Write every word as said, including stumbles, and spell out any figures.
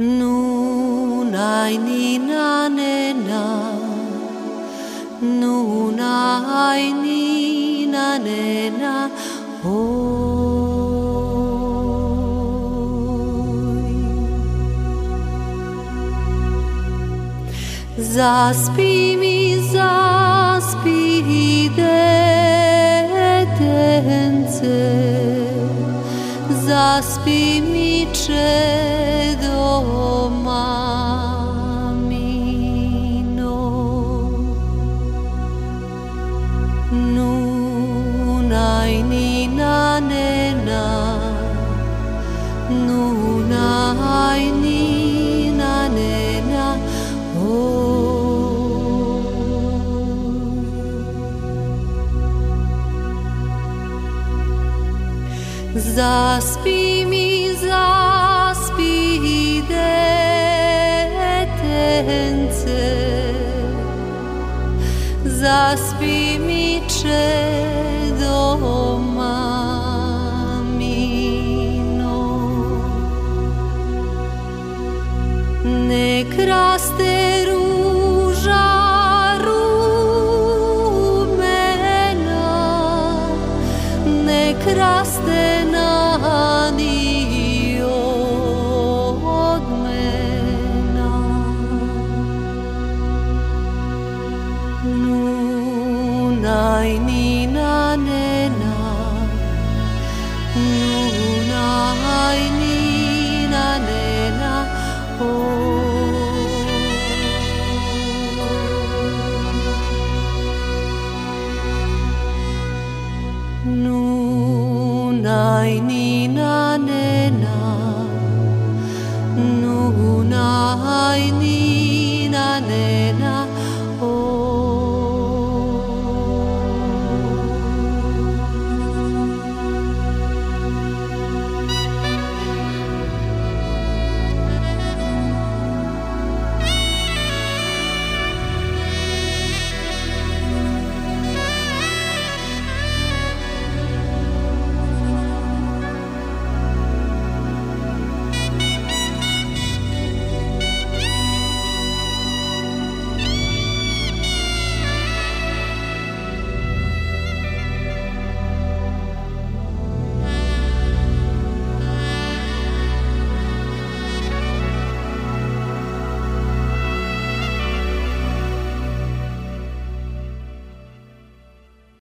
Nunai nina nena, nunai nina nena, oj. Zaspi mi, zaspi detence, zaspi mi čedo mamino. Nunai nina nena, nunai nina nena, oj. Zaspi mi, zaspi detence, zaspi mi čedo mamino. Nek raste ruža rumena, nek raste nadi od mena. Nunai nina nena, nunai nina nena, oj. Nunai nina nena, nunai